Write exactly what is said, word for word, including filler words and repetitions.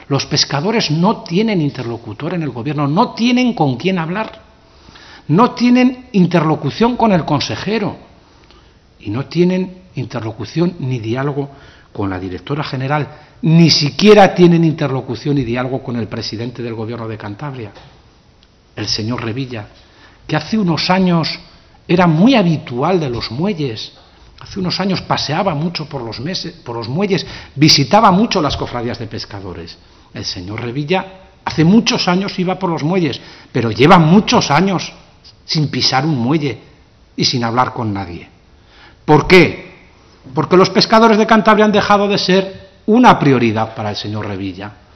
Los pescadores no tienen interlocutor en el gobierno, no tienen con quién hablar, no tienen interlocución con el consejero y no tienen interlocución ni diálogo con la directora general, ni siquiera tienen interlocución y diálogo con el presidente del gobierno de Cantabria, el señor Revilla, que hace unos años era muy habitual de los muelles. Hace unos años paseaba mucho por los, meses, por los muelles, visitaba mucho las cofradías de pescadores. El señor Revilla hace muchos años iba por los muelles, pero lleva muchos años sin pisar un muelle y sin hablar con nadie. ¿Por qué? Porque los pescadores de Cantabria han dejado de ser una prioridad para el señor Revilla.